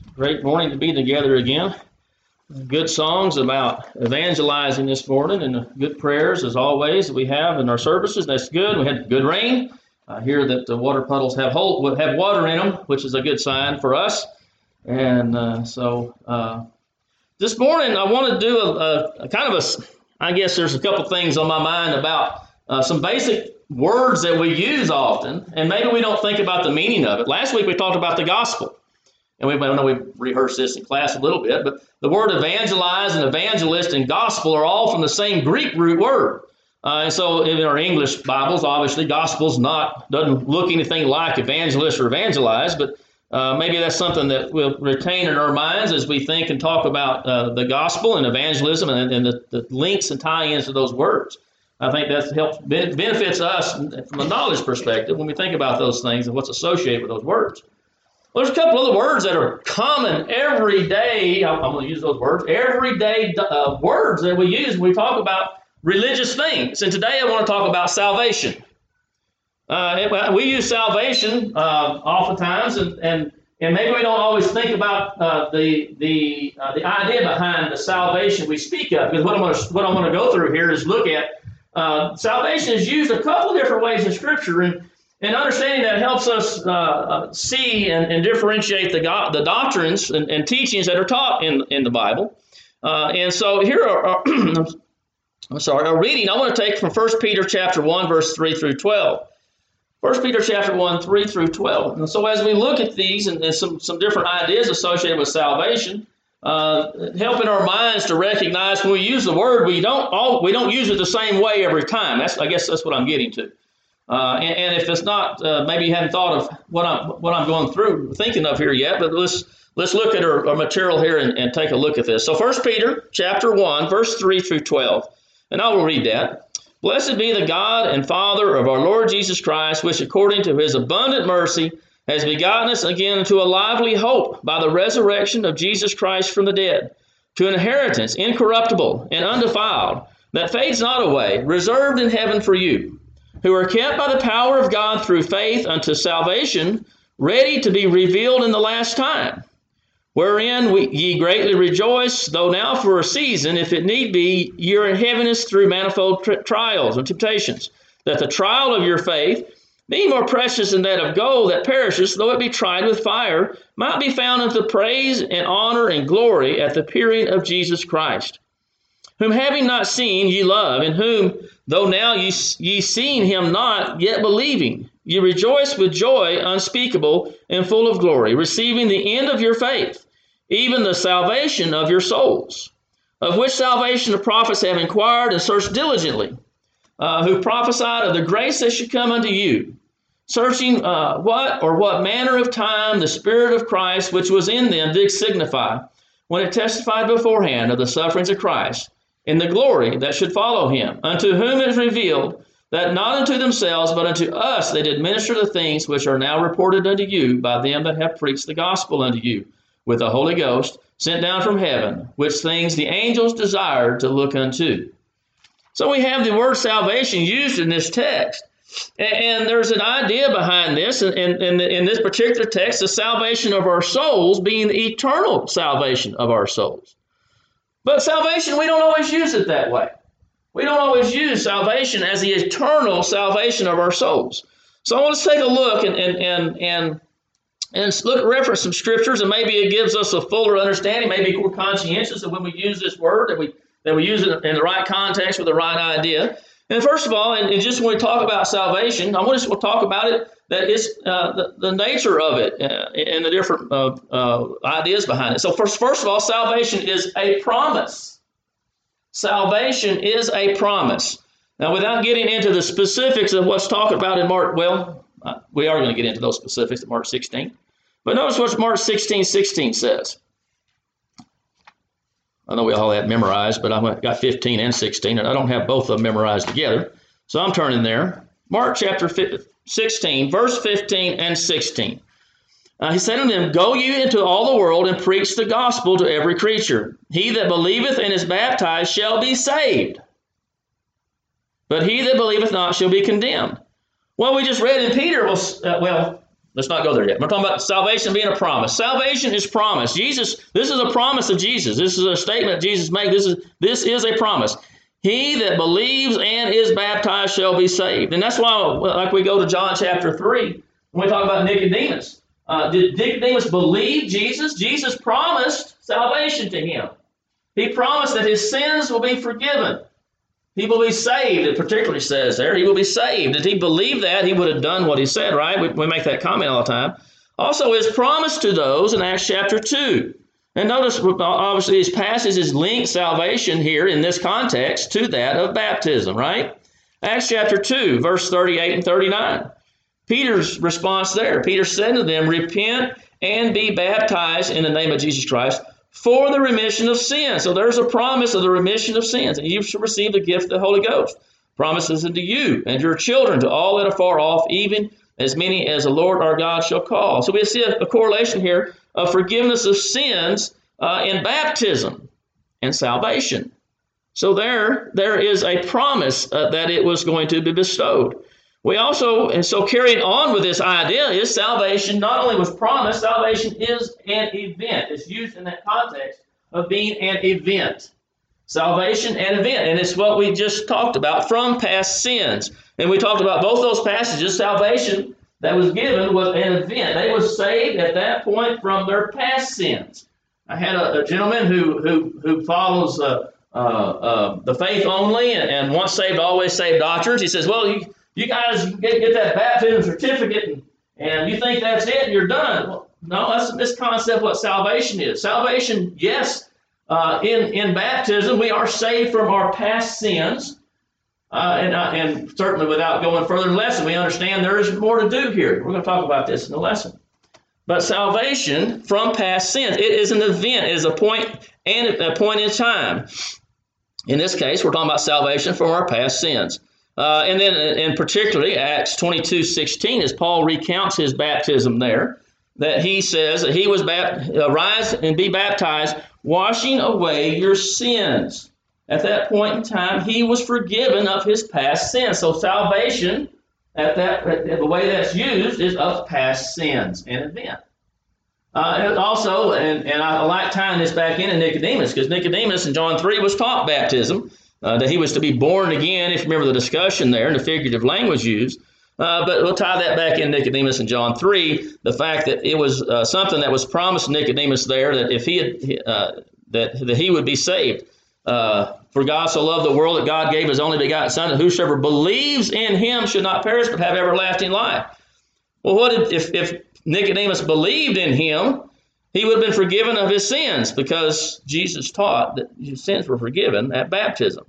Great morning to be together again. Good songs about evangelizing this morning and good prayers as always that we have in our services. That's good. We had good rain. I hear that the water puddles have water in them, which is a good sign for us. And so this morning I want to do a kind of I guess there's a couple things on my mind about some basic words that we use often, and maybe we don't think about the meaning of it. Last week we talked about the gospel. And I know we rehearsed this in class a little bit, but the word evangelize and evangelist and gospel are all from the same Greek root word. And so in our English Bibles, obviously, gospel's doesn't look anything like evangelist or evangelize, but maybe that's something that we'll retain in our minds as we think and talk about the gospel and evangelism and the links and tie-ins to those words. I think that benefits us from a knowledge perspective when we think about those things and what's associated with those words. Well, there's a couple other words that are common everyday, I'm going to use those words, everyday words that we use when we talk about religious things. And today I want to talk about salvation. We use salvation oftentimes, and maybe we don't always think about the idea behind the salvation we speak of. Because what I'm going to go through here is look at salvation is used a couple of different ways in Scripture, and understanding that helps us see and differentiate the doctrines and teachings that are taught in the Bible. And so here are a reading I want to take from 1 Peter chapter 1, verse 3 through 12. 1 Peter chapter 1, 3 through 12. And so as we look at these and some different ideas associated with salvation, helping our minds to recognize when we use the word, we don't use it the same way every time. I guess that's what I'm getting to. And if it's not, maybe you haven't thought of what I'm going through, thinking of here yet, but let's look at our material here and take a look at this. So 1 Peter chapter 1, verse 3 through 12, and I will read that. Blessed be the God and Father of our Lord Jesus Christ, which according to his abundant mercy has begotten us again to a lively hope by the resurrection of Jesus Christ from the dead, to an inheritance incorruptible and undefiled, that fades not away, reserved in heaven for you, who are kept by the power of God through faith unto salvation, ready to be revealed in the last time, wherein ye greatly rejoice, though now for a season, if it need be, ye are in heaviness through manifold trials and temptations, that the trial of your faith, being more precious than that of gold that perishes, though it be tried with fire, might be found unto praise and honor and glory at the appearing of Jesus Christ, whom having not seen ye love, in whom, though now ye seen him not, yet believing, ye rejoice with joy unspeakable and full of glory, receiving the end of your faith, even the salvation of your souls, of which salvation the prophets have inquired and searched diligently, who prophesied of the grace that should come unto you, searching what manner of time the Spirit of Christ which was in them did signify, when it testified beforehand of the sufferings of Christ, in the glory that should follow him, unto whom is revealed that not unto themselves, but unto us they did minister the things which are now reported unto you by them that have preached the gospel unto you, with the Holy Ghost, sent down from heaven, which things the angels desired to look unto. So we have the word salvation used in this text. And there's an idea behind this, and in this particular text, the salvation of our souls being the eternal salvation of our souls. But salvation, we don't always use it that way. We don't always use salvation as the eternal salvation of our souls. So I want to take a look and reference some scriptures, and maybe it gives us a fuller understanding. Maybe we're conscientious of when we use this word, that we use it in the right context with the right idea. And first of all, and just when we talk about salvation, I want to talk about it, that it's the nature of it and the different ideas behind it. So first of all, salvation is a promise. Salvation is a promise. Now, without getting into the specifics of what's talked about in Mark, we are going to get into those specifics in Mark 16. But notice what Mark 16:16 says. I know we all have memorized, but I've got 15 and 16, and I don't have both of them memorized together. So I'm turning there. Mark chapter 16, verse 15 and 16. He said unto them, Go ye into all the world and preach the gospel to every creature. He that believeth and is baptized shall be saved, but he that believeth not shall be condemned. Well, we just read in Peter, Let's not go there yet. We're talking about salvation being a promise. Salvation is promise. Jesus, this is a promise of Jesus. This is a statement Jesus made. This is a promise. He that believes and is baptized shall be saved. And that's why, like we go to John chapter 3, when we talk about Nicodemus. Did Nicodemus believe Jesus? Jesus promised salvation to him. He promised that his sins will be forgiven. He will be saved, it particularly says there. He will be saved. If he believed that, he would have done what he said, right? We make that comment all the time. Also, his promise to those in Acts chapter 2. And notice, obviously, these passages link salvation here in this context to that of baptism, right? Acts chapter 2, verse 38 and 39. Peter's response there. Peter said to them, repent and be baptized in the name of Jesus Christ for the remission of sins. So there's a promise of the remission of sins. And you shall receive the gift of the Holy Ghost. Promises unto you and your children, to all that are far off, even as many as the Lord our God shall call. So we see a correlation here of forgiveness of sins in baptism and salvation. So there is a promise that it was going to be bestowed. We also, and so carrying on with this idea is salvation not only was promised, salvation is an event. It's used in that context of being an event. Salvation and event. And it's what we just talked about from past sins. And we talked about both those passages. Salvation that was given was an event. They were saved at that point from their past sins. I had a gentleman who follows the faith only and once saved, always saved doctrines. He says, well, you guys get that baptism certificate and you think that's it and you're done. Well, no, that's this concept of what salvation is. Salvation, yes, in baptism, we are saved from our past sins. And certainly without going further in the lesson, we understand there is more to do here. We're going to talk about this in the lesson. But salvation from past sins, it is an event. It is a point in time. In this case, we're talking about salvation from our past sins. And then in particularly Acts 22:16, as Paul recounts his baptism there, that he says that he was rise and be baptized, washing away your sins. At that point in time, he was forgiven of his past sins. So salvation, the way that's used, is of past sins, an event. And also, and I like tying this back into Nicodemus, because Nicodemus in John 3 was taught baptism, that he was to be born again, if you remember the discussion there and the figurative language used. But we'll tie that back in Nicodemus in John 3, the fact that it was something that was promised to Nicodemus there, that if he had, that he would be saved. For God so loved the world that God gave his only begotten Son, that whosoever believes in him should not perish but have everlasting life. Well, if Nicodemus believed in him, he would have been forgiven of his sins, because Jesus taught that his sins were forgiven at baptism.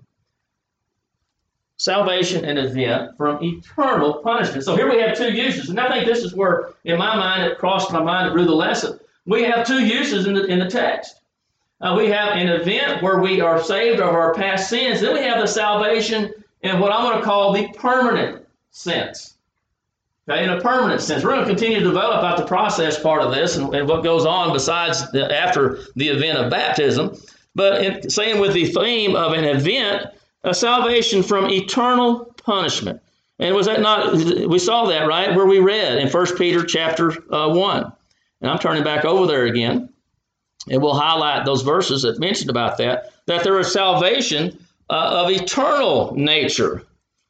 Salvation and event from eternal punishment. So here we have two uses, and I think this is where, in my mind, it crossed my mind through the lesson. We have two uses in the text. We have an event where we are saved of our past sins. Then we have the salvation in what I'm going to call the permanent sense. Okay, in a permanent sense. We're going to continue to develop out the process part of this and what goes on besides after the event of baptism. But saying with the theme of an event, a salvation from eternal punishment. And was that not, we saw that, right, where we read in 1 Peter chapter 1. And I'm turning back over there again. And we'll highlight those verses that mentioned about that there is salvation of eternal nature.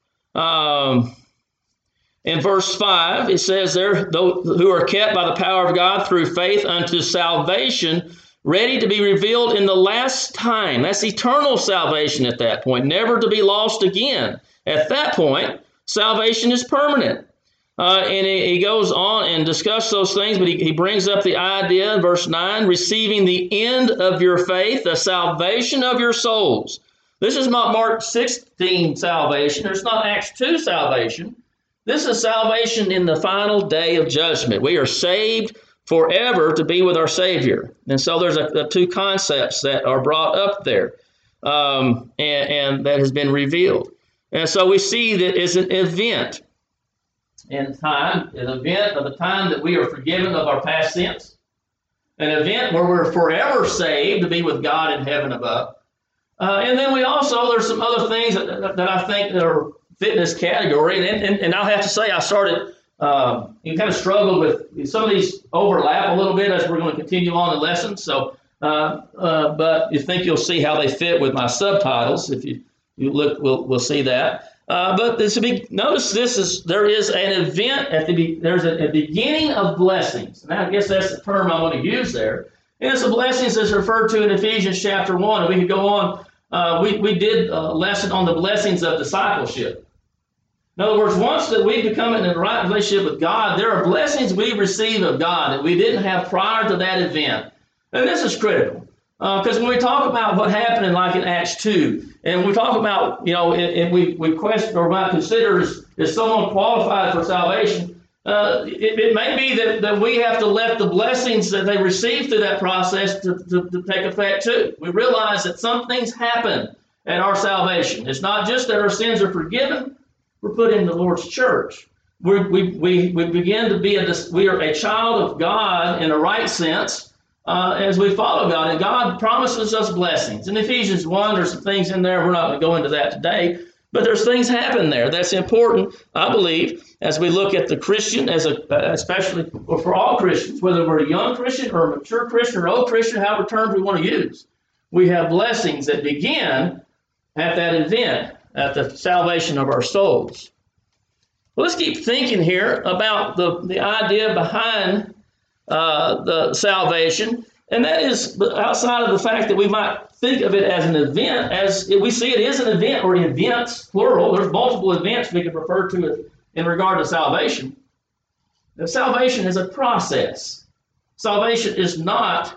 In verse 5, it says there, those who are kept by the power of God through faith unto salvation, ready to be revealed in the last time. That's eternal salvation at that point, never to be lost again. At that point, salvation is permanent. And he goes on and discusses those things, but he brings up the idea in verse 9, receiving the end of your faith, the salvation of your souls. This is not Mark 16 salvation. It's not Acts 2 salvation. This is salvation in the final day of judgment. We are saved forever to be with our Savior. And so there's the two concepts that are brought up there and that has been revealed. And so we see that it's an event in time, an event of the time that we are forgiven of our past sins, an event where we're forever saved to be with God in heaven above. And then we also, there's some other things that I think that are fit in this category. And I'll have to say, I started you kind of struggled with some of these overlap a little bit as we're going to continue on the lesson. So, but you think you'll see how they fit with my subtitles. If you look, we'll see that. But notice there is an event there's a beginning of blessings. And I guess that's the term I want to use there. And it's the blessings that's referred to in Ephesians chapter 1. And we could go on. We did a lesson on the blessings of discipleship. In other words, once that we become in a right relationship with God, there are blessings we receive of God that we didn't have prior to that event. And this is critical. Because when we talk about what happened in Acts 2, and we talk about, and we question or might consider is someone qualified for salvation, it may be that we have to let the blessings that they receive through that process to take effect too. We realize that some things happen at our salvation. It's not just that our sins are forgiven. We're put in the Lord's church. We begin to be we are a child of God in a right sense. As we follow God, and God promises us blessings. In Ephesians 1, there's some things in there. We're not going to go into that today, but there's things happen there. That's important, I believe, as we look at the Christian, especially for all Christians, whether we're a young Christian or a mature Christian or old Christian, however terms we want to use. We have blessings that begin at that event, at the salvation of our souls. Well, let's keep thinking here about the idea behind the salvation, and that is outside of the fact that we might think of it as an event, as we see it is an event, or events, plural. There's multiple events we can refer to it in regard to salvation. Now, salvation is a process. Salvation is not,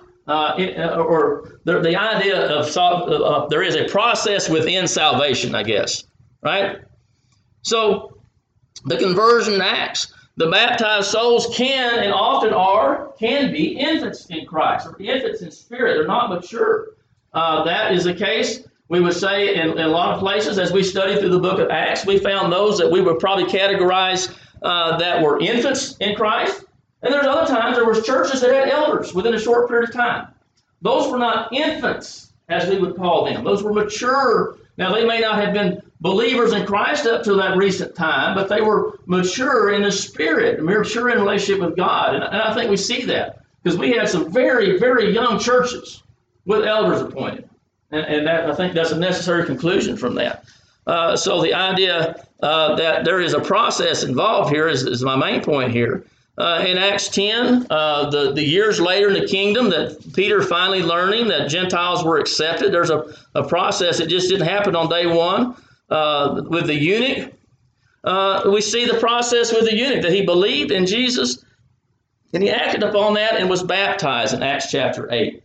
the idea of there is a process within salvation, I guess, right? So the conversion acts. The baptized souls can and often can be infants in Christ, or infants in spirit. They're not mature. That is the case, we would say, in a lot of places. As we studied through the book of Acts, we found those that we would probably categorize that were infants in Christ. And there's other times there was churches that had elders within a short period of time. Those were not infants, as we would call them. Those were mature. Now, they may not have been believers in Christ up to that recent time, but they were mature in the Spirit, mature in relationship with God. And I think we see that because we had some very, very young churches with elders appointed. And that, I think that's a necessary conclusion from that. So the idea that there is a process involved here is my main point here. In Acts 10, the years later in the kingdom that Peter finally learning that Gentiles were accepted, there's a process. It just didn't happen on day one. With the eunuch, we see the process with the eunuch, that he believed in Jesus, and he acted upon that and was baptized in Acts chapter 8.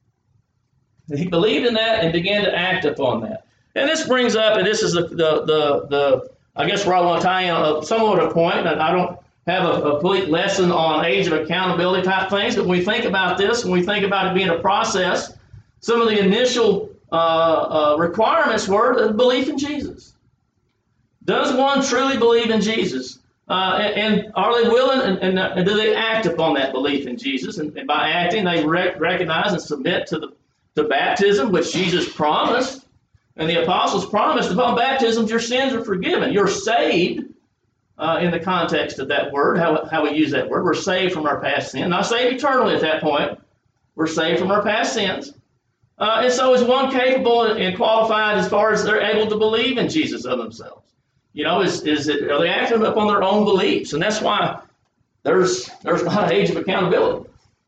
He believed in that and began to act upon that. And this brings up, and this is the I guess where I want to tie in somewhat a point, and I don't have a complete lesson on age of accountability type things, but when we think about this, when we think about it being a process, some of the initial requirements were the belief in Jesus. Does one truly believe in Jesus? And are they willing, and do they act upon that belief in Jesus? And by acting, they recognize and submit to baptism, which Jesus promised. And the apostles promised upon baptism, your sins are forgiven. You're saved in the context of that word, how we use that word. We're saved from our past sin. Not saved eternally at that point. We're saved from our past sins. And so is one capable and qualified as far as they're able to believe in Jesus of themselves? Are they acting upon their own beliefs? And that's why there's not an age of accountability.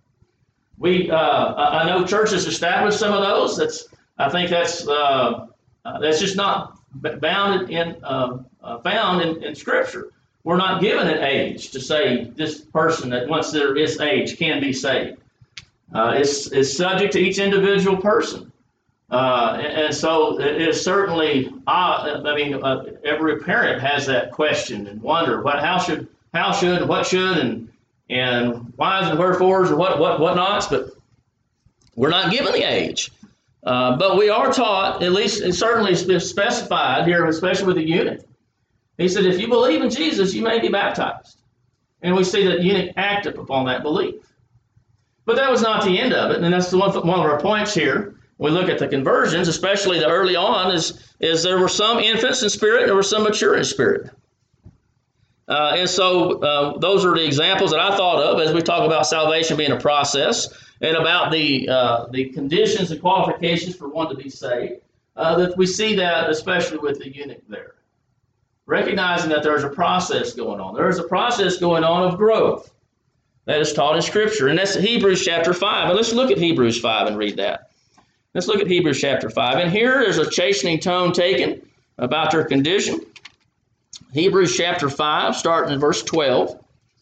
I know churches established some of those. I think that's just not found in Scripture. We're not given an age to say this person that once they're this age can be saved. It's subject to each individual person. And so it is certainly, every parent has that question and wonder, how should, what should, and whys and wherefores and what nots, but we're not given the age. But we are taught, at least it's certainly specified here, especially with the eunuch. He said, if you believe in Jesus, you may be baptized. And we see that eunuch acted upon that belief. But that was not the end of it, and that's one of our points here. When we look at the conversions, especially the early on, is there were some infants in spirit, there were some mature in spirit. And so those are the examples that I thought of as we talk about salvation being a process and about the conditions and qualifications for one to be saved. That we see that especially with the eunuch there. Recognizing that there's a process going on. There is a process going on of growth that is taught in Scripture. And that's Hebrews chapter 5. And let's look at Hebrews 5 and read that. Let's look at Hebrews chapter 5. And here is a chastening tone taken about their condition. Hebrews chapter 5, starting in verse 12.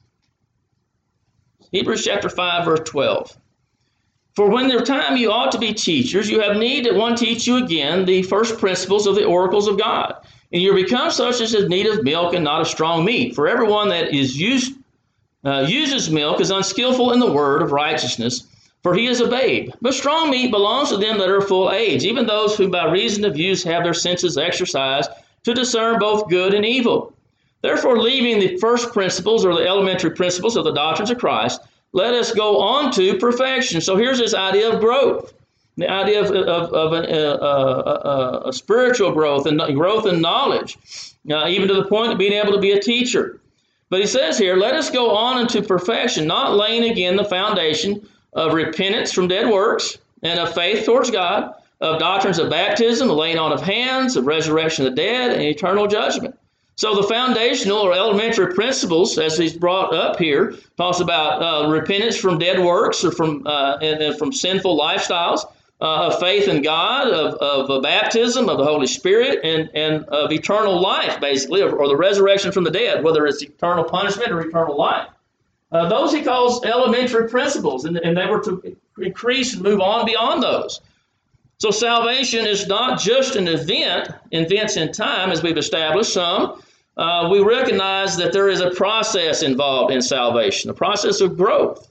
Hebrews chapter 5, verse 12. For when the time you ought to be teachers, you have need that one teach you again the first principles of the oracles of God. And you become such as have need of milk and not of strong meat. For everyone that is uses milk is unskillful in the word of righteousness, for he is a babe. But strong meat belongs to them that are full age, even those who by reason of use have their senses exercised to discern both good and evil. Therefore, leaving the first principles or the elementary principles of the doctrines of Christ, let us go on to perfection. So here's this idea of growth, the idea of a spiritual growth and growth in knowledge, even to the point of being able to be a teacher. But he says here, let us go on into perfection, not laying again the foundation of repentance from dead works and of faith towards God, of doctrines of baptism, the laying on of hands, of resurrection of the dead, and eternal judgment. So the foundational or elementary principles, as he's brought up here, talks about repentance from dead works or from sinful lifestyles, of faith in God, of baptism, of the Holy Spirit, and of eternal life, basically, or the resurrection from the dead, whether it's eternal punishment or eternal life. Those he calls elementary principles, and they were to increase and move on beyond those. So salvation is not just an events in time, as we've established some. We recognize that there is a process involved in salvation, a process of growth,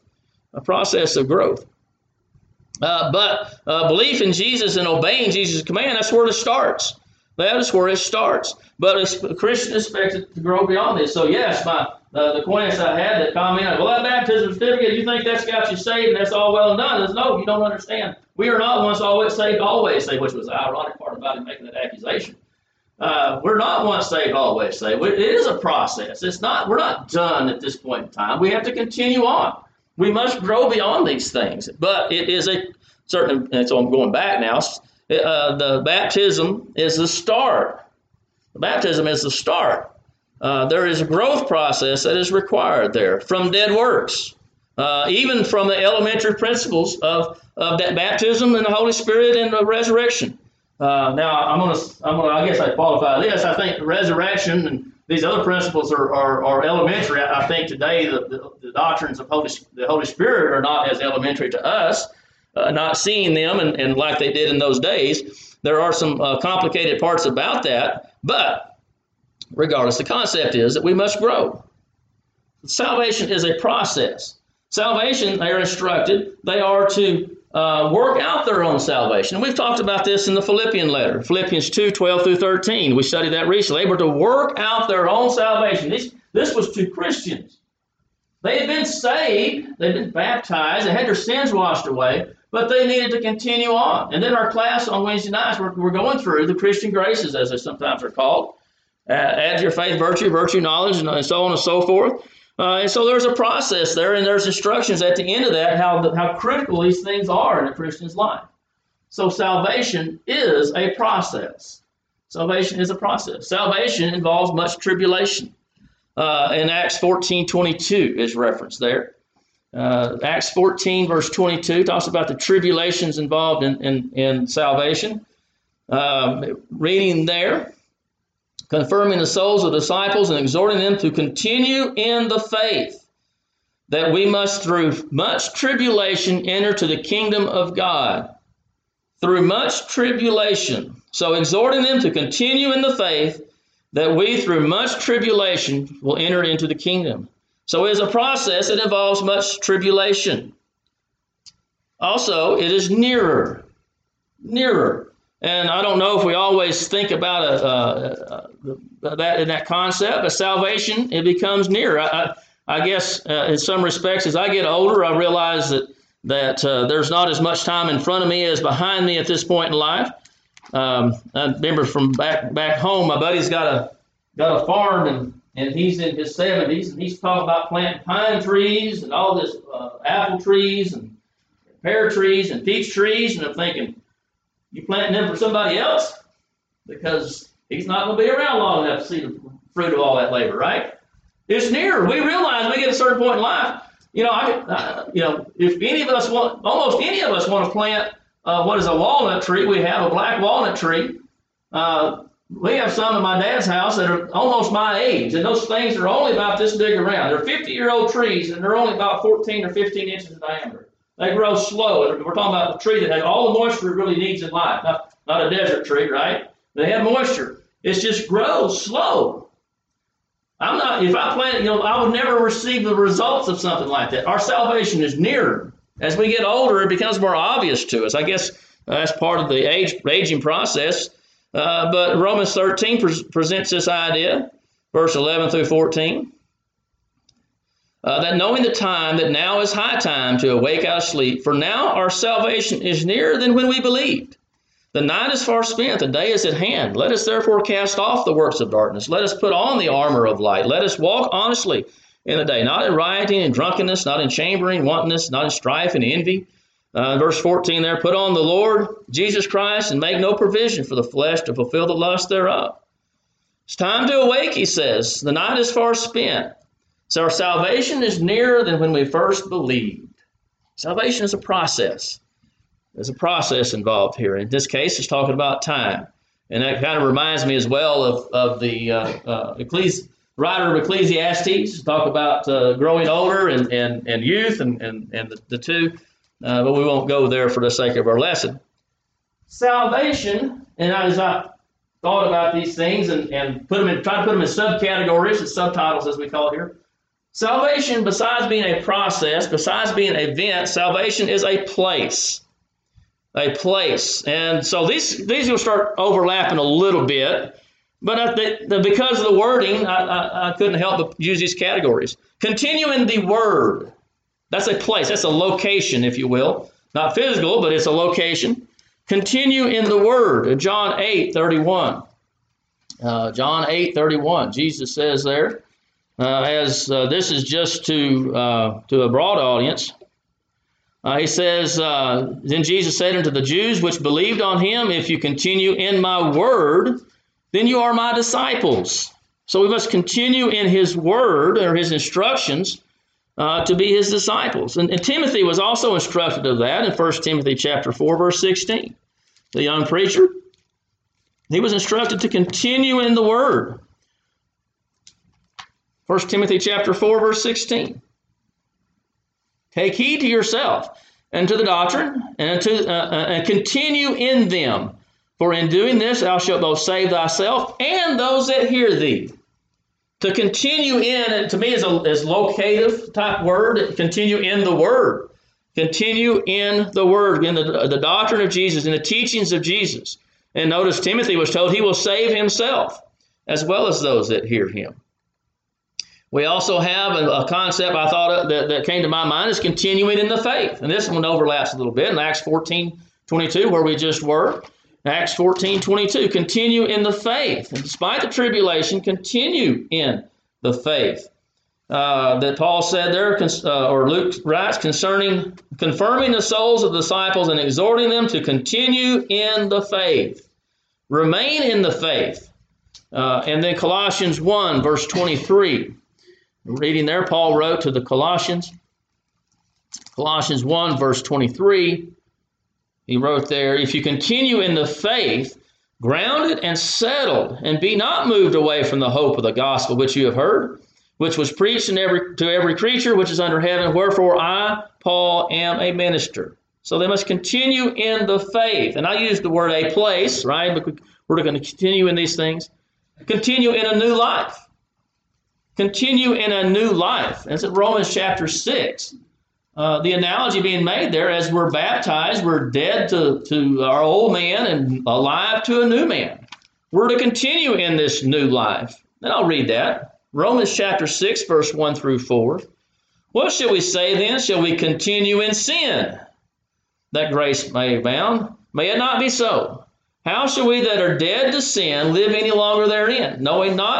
But belief in Jesus and obeying Jesus' command, that's where it starts. That is where it starts. But a Christian is expected to grow beyond this. So yes, the acquaintance I had that commented, well, that baptism certificate, you think that's got you saved and that's all well and done. No, you don't understand. We are not once always saved, which was the ironic part about him making that accusation. We're not once saved, always saved. It is a process. We're not done at this point in time. We have to continue on. We must grow beyond these things. But it is a certain, and so I'm going back now, the baptism is the start. The baptism is the start. There is a growth process that is required there from dead works, even from the elementary principles of that baptism and the Holy Spirit and the resurrection. Now, I guess I qualify this. I think the resurrection and these other principles are elementary. I think today the doctrines of the Holy Spirit are not as elementary to us, not seeing them and like they did in those days. There are some complicated parts about that, but regardless, the concept is that we must grow. Salvation is a process. Salvation, they are instructed, they are to work out their own salvation. And we've talked about this in the Philippian letter, Philippians 2, 12 through 13. We studied that recently. They were to work out their own salvation. This was to Christians. They had been saved, they'd been baptized, they had their sins washed away, but they needed to continue on. And then our class on Wednesday nights, we're going through the Christian graces, as they sometimes are called. Add to your faith, virtue, knowledge, and so on and so forth. And so there's a process there, and there's instructions at the end of that, how critical these things are in a Christian's life. So salvation is a process. Salvation is a process. Salvation involves much tribulation. In Acts 14:22 is referenced there. Acts 14, verse 22 talks about the tribulations involved in salvation. Reading there, confirming the souls of disciples and exhorting them to continue in the faith, that we must through much tribulation enter to the kingdom of God. Through much tribulation. So exhorting them to continue in the faith, that we through much tribulation will enter into the kingdom. So it is a process that involves much tribulation. Also, it is nearer. And I don't know if we always think about that in that concept, but salvation, it becomes nearer. I guess in some respects, as I get older, I realize that there's not as much time in front of me as behind me at this point in life. I remember from back home, my buddy's got a farm and he's in his 70s, and he's talking about planting pine trees and all this apple trees and pear trees and peach trees, and I'm thinking, you planting them for somebody else? Because he's not going to be around long enough to see the fruit of all that labor, right? It's near. We realize we get a certain point in life. If any of us almost any of us want to plant what is a walnut tree. We have a black walnut tree. We have some in my dad's house that are almost my age, and those things are only about this big around. They're 50-year-old trees, and they're only about 14 or 15 inches in diameter. They grow slow. We're talking about a tree that has all the moisture it really needs in life, not a desert tree, right? They have moisture. It just grows slow. If I plant, I would never receive the results of something like that. Our salvation is nearer. As we get older, it becomes more obvious to us. I guess that's part of the aging process. But Romans 13 presents this idea, verse 11 through 14, that knowing the time, that now is high time to awake out of sleep, for now our salvation is nearer than when we believed. The night is far spent, the day is at hand. Let us therefore cast off the works of darkness. Let us put on the armor of light. Let us walk honestly in the day, not in rioting and drunkenness, not in chambering, wantonness, not in strife and envy. Verse 14 there, put on the Lord Jesus Christ and make no provision for the flesh to fulfill the lust thereof. It's time to awake, he says. The night is far spent. So our salvation is nearer than when we first believed. Salvation is a process. There's a process involved here. In this case, it's talking about time. And that kind of reminds me as well of the writer of Ecclesiastes, talk about growing older and youth and the two. But we won't go there for the sake of our lesson. Salvation, and as I thought about these things and try to put them in subcategories and subtitles, as we call it here. Salvation, besides being a process, besides being an event, salvation is a place. A place. And so these will start overlapping a little bit, but because of the wording, I couldn't help but use these categories. Continue in the Word. That's a place. That's a location, if you will. Not physical, but it's a location. Continue in the Word. John 8:31. John 8:31. Jesus says there, this is just to a broad audience. He says, then Jesus said unto the Jews which believed on him, if you continue in my word, then you are my disciples. So we must continue in his word or his instructions to be his disciples. And Timothy was also instructed of that in 1 Timothy chapter 4, verse 16. The young preacher, he was instructed to continue in the word. 1 Timothy chapter 4, verse 16. Take heed to yourself and to the doctrine, and continue in them. For in doing this thou shalt both save thyself and those that hear thee. To continue in, to me, is locative type word. Continue in the Word. Continue in the Word, in the doctrine of Jesus, in the teachings of Jesus. And notice Timothy was told he will save himself as well as those that hear him. We also have a concept I thought that came to my mind is continuing in the faith. And this one overlaps a little bit in Acts 14:22, where we just were. Acts 14:22, continue in the faith. And despite the tribulation, continue in the faith. That Paul said there, or Luke writes, concerning confirming the souls of the disciples and exhorting them to continue in the faith. Remain in the faith. And then Colossians 1, verse 23. Reading there, Paul wrote to the Colossians. Colossians 1, verse 23. He wrote there, if you continue in the faith, grounded and settled, and be not moved away from the hope of the gospel which you have heard, which was preached to every creature which is under heaven, wherefore I, Paul, am a minister. So they must continue in the faith. And I use the word a place, right? But we're going to continue in these things. Continue in a new life. Continue in a new life. That's in Romans chapter 6. The analogy being made there, as we're baptized, we're dead to our old man and alive to a new man. We're to continue in this new life. And I'll read that. Romans chapter 6, verse 1 through 4. What shall we say then? Shall we continue in sin, that grace may abound? May it not be so. How shall we that are dead to sin live any longer therein? Knowing not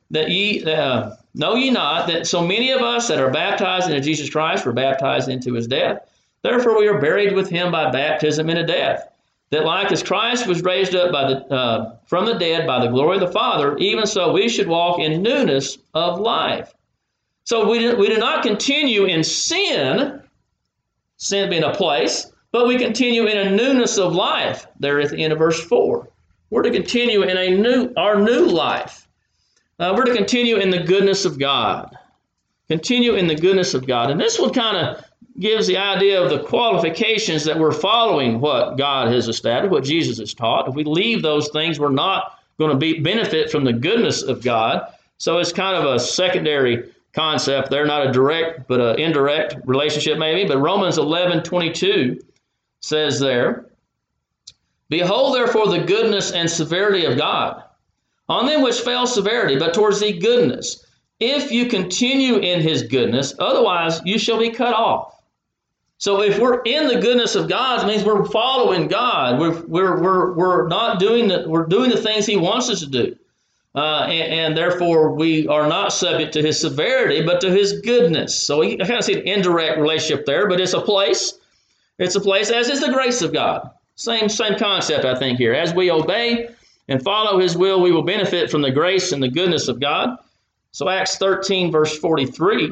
that know ye not that so many of us that are baptized into Jesus Christ were baptized into his death? Therefore we are buried with him by baptism into death, that like as Christ was raised up from the dead by the glory of the Father, even so we should walk in newness of life. So we do not continue in sin being a place, but we continue in a newness of life. There at the end of verse 4. We're to continue in our new life. We're to continue in the goodness of God. Continue in the goodness of God. And this one kind of gives the idea of the qualifications that we're following what God has established, what Jesus has taught. If we leave those things, we're not going to benefit from the goodness of God. So it's kind of a secondary concept there, not a direct but an indirect relationship maybe. But Romans 11:22 says there, behold therefore the goodness and severity of God. On them which fail severity, but towards thee goodness. If you continue in his goodness, otherwise you shall be cut off. So if we're in the goodness of God, it means we're following God. We're not doing we're doing the things he wants us to do. And therefore we are not subject to his severity, but to his goodness. So I kind of see an indirect relationship there, but it's a place. It's a place, as is the grace of God. Same concept, I think, here. As we obey and follow his will, we will benefit from the grace and the goodness of God. So Acts 13, verse 43.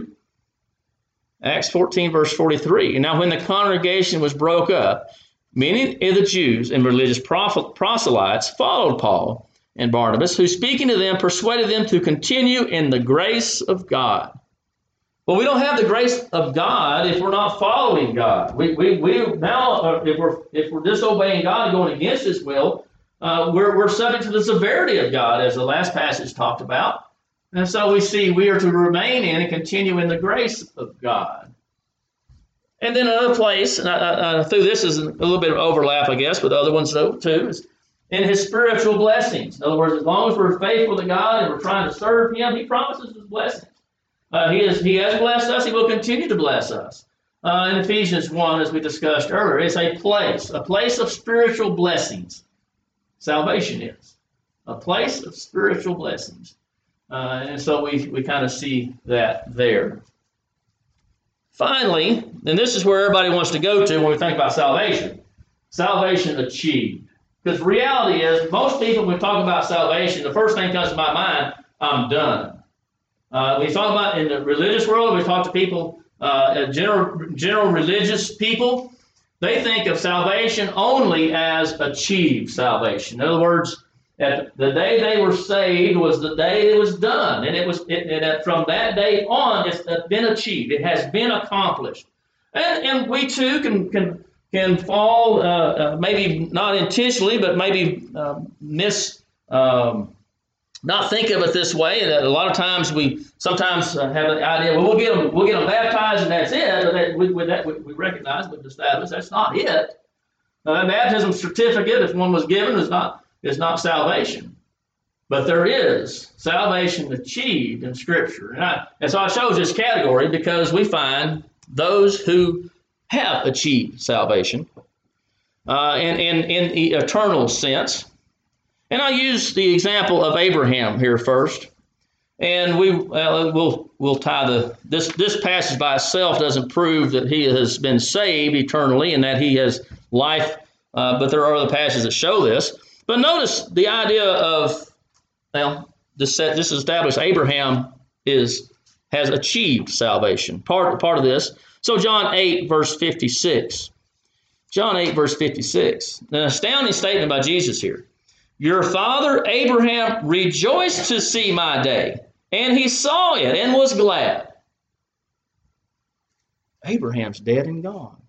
Acts 14, verse 43. And now when the congregation was broke up, many of the Jews and religious proselytes followed Paul and Barnabas, who speaking to them persuaded them to continue in the grace of God. Well, we don't have the grace of God if we're not following God. We now, if we're disobeying God and going against his will, we're subject to the severity of God, as the last passage talked about. And so we see we are to remain in and continue in the grace of God. And then another place, and I through this is a little bit of overlap, I guess, with other ones too, is in his spiritual blessings. In other words, as long as we're faithful to God and we're trying to serve him, he promises his blessings. He has blessed us. He will continue to bless us. In Ephesians 1, as we discussed earlier, it's a place of spiritual blessings. Salvation is a place of spiritual blessings. And so we kind of see that there. Finally, and this is where everybody wants to go to when we think about salvation. Salvation achieved. Because reality is, most people, when we talk about salvation, the first thing that comes to my mind, I'm done. We talk about in the religious world, we talk to people, general religious people, they think of salvation only as achieved salvation. In other words, the day they were saved was the day it was done, and from that day on, it's been achieved. It has been accomplished, and we too can fall, maybe not intentionally, but maybe not think of it this way. And a lot of times we sometimes have the idea, well, we'll get them baptized and that's it. We recognize, we've established that's not it. A baptism certificate, if one was given, is not salvation. But there is salvation achieved in Scripture. And so I chose this category because we find those who have achieved salvation in the eternal sense. And I'll use the example of Abraham here first. And we'll tie this passage by itself doesn't prove that he has been saved eternally and that he has life, but there are other passages that show this. But notice the idea of, this established Abraham has achieved salvation. Part of this. So John 8, verse 56. John 8, verse 56. An astounding statement by Jesus here. Your father Abraham rejoiced to see my day, and he saw it and was glad. Abraham's dead and gone.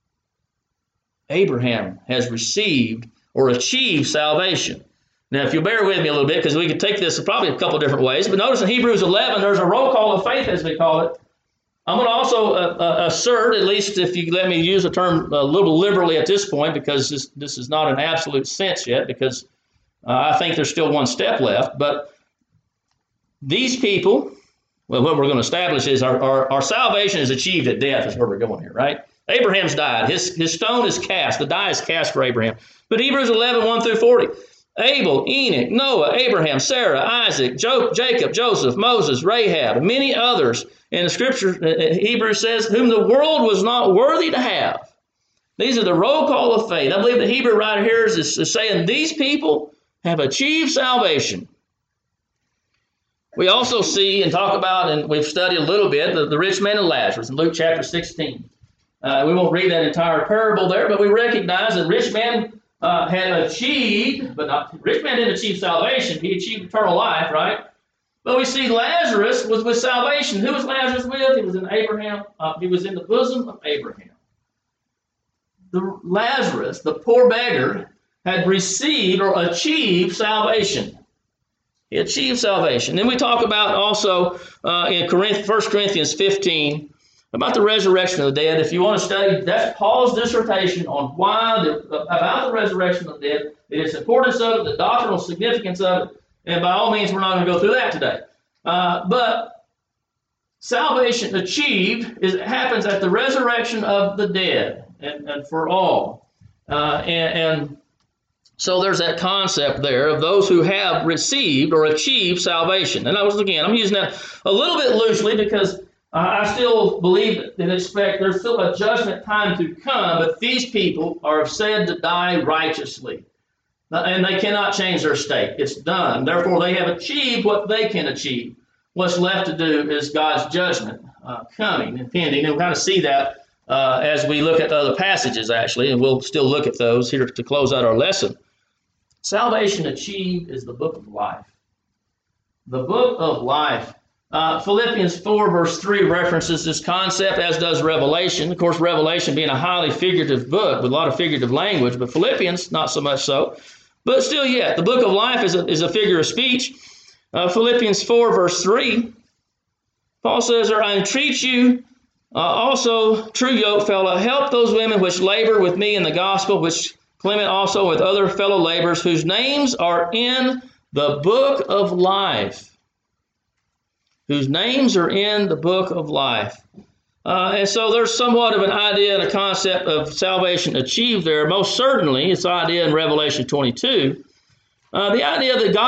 Abraham has received or achieved salvation. Now, if you'll bear with me a little bit, because we could take this probably a couple different ways, but notice in Hebrews 11, there's a roll call of faith, as we call it. I'm going to also assert, at least if you let me use the term a little liberally at this point, because this is not an absolute sense yet, because I think there's still one step left. But these people, well, what we're going to establish is our salvation is achieved at death, is where we're going here, right? Abraham's died. His stone is cast. The die is cast for Abraham. But Hebrews 11, 1 through 40. Abel, Enoch, Noah, Abraham, Sarah, Isaac, Jacob, Joseph, Moses, Rahab, and many others. And the scripture, Hebrews says, whom the world was not worthy to have. These are the roll call of faith. I believe the Hebrew writer here is saying these people have achieved salvation. We also see and talk about, and we've studied a little bit, the rich man and Lazarus in Luke chapter 16. We won't read that entire parable there, but we recognize that rich man had achieved, rich man didn't achieve salvation. He achieved eternal life, right? But we see Lazarus was with salvation. Who was Lazarus with? He was in Abraham. He was in the bosom of Abraham. Lazarus, the poor beggar, had received or achieved salvation. He achieved salvation. Then we talk about also in 1 Corinthians 15 about the resurrection of the dead. If you want to study, that's Paul's dissertation on about the resurrection of the dead, its importance of it, the doctrinal significance of it, and by all means, we're not going to go through that today. But salvation achieved happens at the resurrection of the dead and for all. So there's that concept there of those who have received or achieved salvation. And I'm using that a little bit loosely because I still believe and expect there's still a judgment time to come, but these people are said to die righteously. And they cannot change their state. It's done. Therefore, they have achieved what they can achieve. What's left to do is God's judgment coming and pending. And we'll kind of see that as we look at other passages, actually, and we'll still look at those here to close out our lesson. Salvation achieved is the book of life. The book of life. Philippians 4 verse 3 references this concept, as does Revelation. Of course, Revelation being a highly figurative book with a lot of figurative language, but Philippians, not so much so. But still yet, the book of life is a figure of speech. Philippians 4 verse 3, Paul says, I entreat you also, true yoke fellow, help those women which labor with me in the gospel, which Clement also with other fellow laborers, whose names are in the book of life. Whose names are in the book of life. And so there's somewhat of an idea and a concept of salvation achieved there. Most certainly, it's idea in Revelation 22. The idea that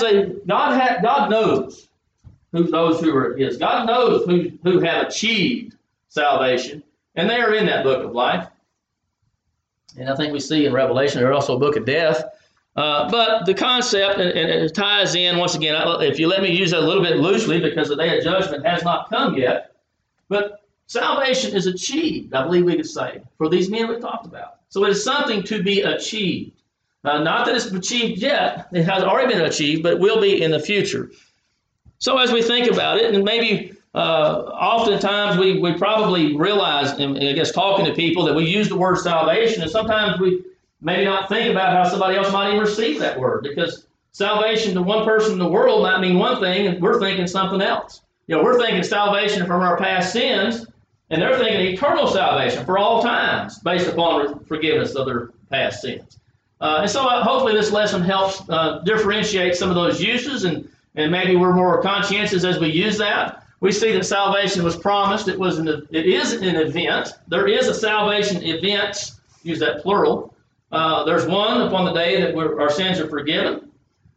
God knows those who are His. God knows who have achieved salvation, and they are in that book of life. And I think we see in Revelation there's also a book of death. But the concept, and it ties in, once again, if you let me use that a little bit loosely, because the day of judgment has not come yet, but salvation is achieved, I believe we could say, for these men we talked about. So it is something to be achieved. Not that it's achieved yet, it has already been achieved, but it will be in the future. So as we think about it, and maybe oftentimes we probably realize, and I guess talking to people, that we use the word salvation, and sometimes we maybe not think about how somebody else might even receive that word, because salvation to one person in the world might mean one thing, and we're thinking something else. We're thinking salvation from our past sins, and they're thinking eternal salvation for all times, based upon forgiveness of their past sins. And so hopefully this lesson helps differentiate some of those uses, and maybe we're more conscientious as we use that. We see that salvation was promised. It is an event. There is a salvation event, use that plural. There's one upon the day that our sins are forgiven.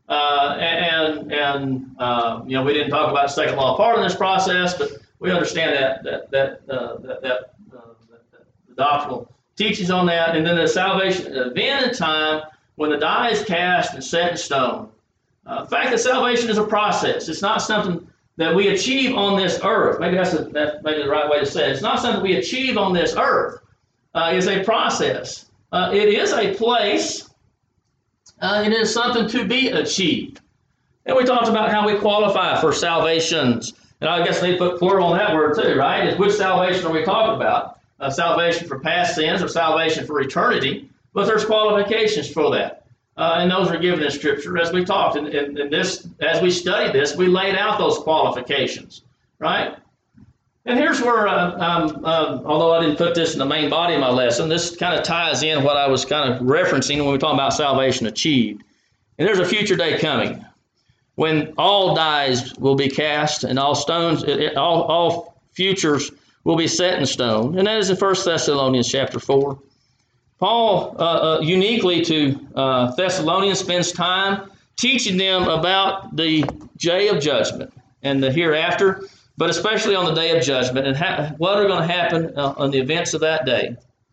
We didn't talk about the second law part of this process, but we understand that the doctrinal teachings on that. And then the salvation event in time when the die is cast and set in stone. The fact that salvation is a process. It's not something that we achieve on this earth. Maybe that's maybe the right way to say it. It's not something we achieve on this earth. It's a process. It is a place. It is something to be achieved. And we talked about how we qualify for salvations. And I guess I need to put plural on that word too, right? Which salvation are we talking about? Salvation for past sins or salvation for eternity? But there's qualifications for that. And those are given in Scripture as we talked. And this, as we studied this, we laid out those qualifications, right? And here's where, although I didn't put this in the main body of my lesson, this kind of ties in what I was kind of referencing when we were talking about salvation achieved. And there's a future day coming when all dies will be cast and all stones, all futures will be set in stone. And that is in 1 Thessalonians chapter 4. Paul, uniquely to Thessalonians, spends time teaching them about the day of judgment and the hereafter, but especially on the day of judgment and what are going to happen on the events of that day.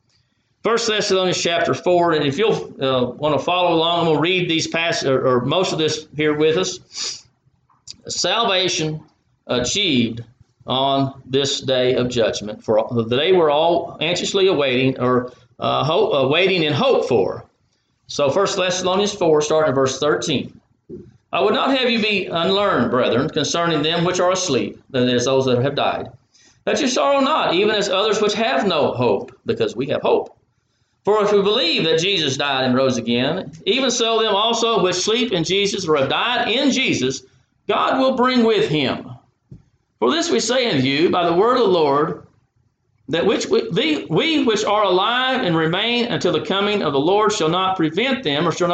1 Thessalonians chapter 4, and if you'll want to follow along, I'm going to read these passages, or most of this here with us. Salvation achieved on this day of judgment, for the day we're all anxiously awaiting, or waiting in hope for. So 1 Thessalonians 4, starting at verse 13. I would not have you be unlearned, brethren, concerning them which are asleep, that is, those that have died, that you sorrow not, even as others which have no hope, because we have hope. For if we believe that Jesus died and rose again, even so them also which sleep in Jesus, or have died in Jesus, God will bring with him. For this we say unto you by the word of the Lord, that we which are alive and remain until the coming of the Lord shall not prevent them, or shall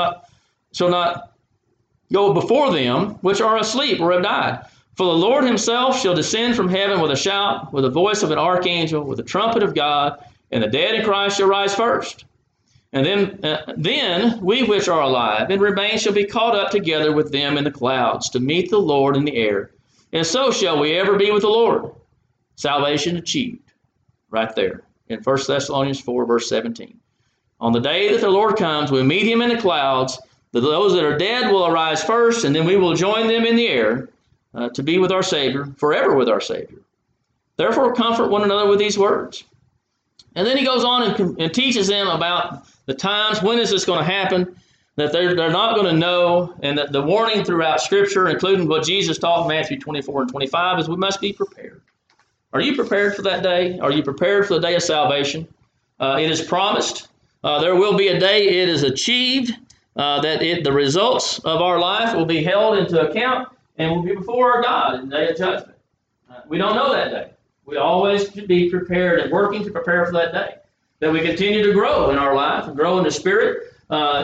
not go before them which are asleep or have died. For the Lord himself shall descend from heaven with a shout, with the voice of an archangel, with the trumpet of God, and the dead in Christ shall rise first. And then we which are alive and remain shall be caught up together with them in the clouds to meet the Lord in the air. And so shall we ever be with the Lord. Salvation achieved. Right there in 1 Thessalonians 4, verse 17. On the day that the Lord comes, we'll meet him in the clouds. Those that are dead will arise first, and then we will join them in the air to be with our Savior, forever with our Savior. Therefore, comfort one another with these words. And then he goes on and teaches them about the times, when is this going to happen, that they're not going to know, and that the warning throughout Scripture, including what Jesus taught in Matthew 24 and 25, is we must be prepared. Are you prepared for that day? Are you prepared for the day of salvation? It is promised. There will be a day it is achieved, that the results of our life will be held into account and will be before our God in the day of judgment. We don't know that day. We always should be prepared and working to prepare for that day, that we continue to grow in our life and grow in the spirit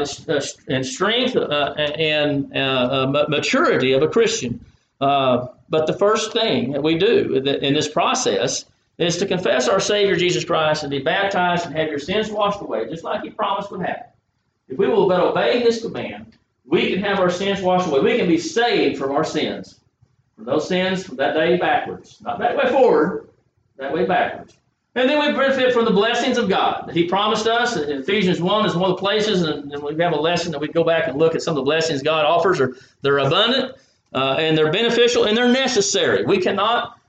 and strength and maturity of a Christian. But the first thing that we do in this process is to confess our Savior Jesus Christ and be baptized and have your sins washed away, just like he promised would happen. If we will but obey his command, we can have our sins washed away. We can be saved from our sins. From those sins from that day backwards. Not that way forward, that way backwards. And then we benefit from the blessings of God that he promised us. Ephesians 1 is one of the places, and we have a lesson that we go back and look at some of the blessings God offers. They're abundant, and they're beneficial, and they're necessary. We cannot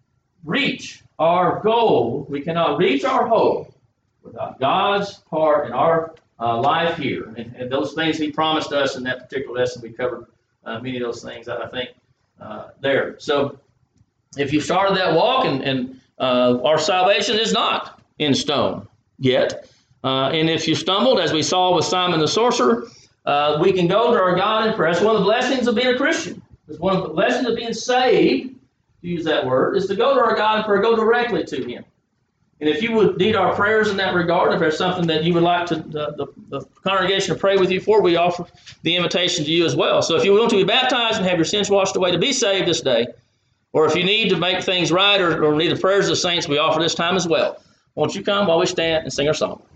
reach our goal. We cannot reach our hope without God's part in our life here. And those things he promised us in that particular lesson, we covered many of those things, I think, there. So if you started that walk and our salvation is not in stone yet. And if you stumbled, as we saw with Simon the sorcerer, we can go to our God in prayer. That's one of the blessings of being a Christian. It's one of the blessings of being saved, to use that word, is to go to our God in prayer, go directly to him. And if you would need our prayers in that regard, if there's something that you would like the congregation to pray with you for, we offer the invitation to you as well. So if you want to be baptized and have your sins washed away to be saved this day, or if you need to make things right or need the prayers of the saints, we offer this time as well. Won't you come while we stand and sing our song?